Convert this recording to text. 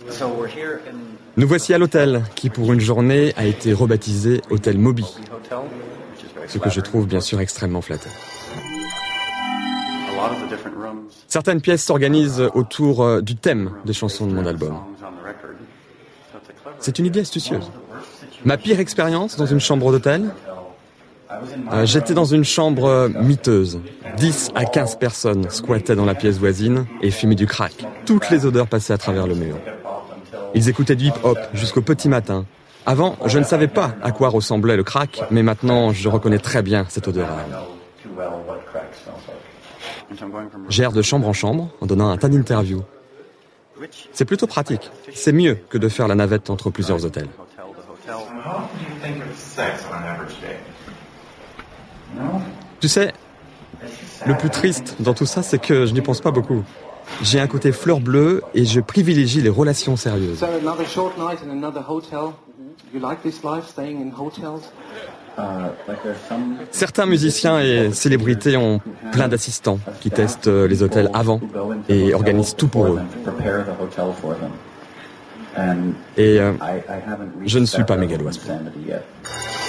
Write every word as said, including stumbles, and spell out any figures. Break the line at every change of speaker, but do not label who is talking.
Nous voici à l'hôtel, qui pour une journée a été rebaptisé Hôtel Moby, ce que je trouve bien sûr extrêmement flatteur. Certaines pièces s'organisent autour du thème des chansons de mon album. C'est une idée astucieuse. Ma pire expérience dans une chambre d'hôtel, euh, j'étais dans une chambre miteuse. dix à quinze personnes squattaient dans la pièce voisine et fumaient du crack. Toutes les odeurs passaient à travers le mur. Ils écoutaient du hip-hop jusqu'au petit matin. Avant, je ne savais pas à quoi ressemblait le crack, mais maintenant, je reconnais très bien cette odeur-là. J'erre de chambre en chambre en donnant un tas d'interviews. C'est plutôt pratique. C'est mieux que de faire la navette entre plusieurs hôtels. Tu sais, le plus triste dans tout ça, c'est que je n'y pense pas beaucoup. J'ai un côté fleur bleue et je privilégie les relations sérieuses. Certains musiciens et célébrités ont plein d'assistants qui testent les hôtels avant et organisent tout pour eux. Et euh, je ne suis pas mégalo à ce point.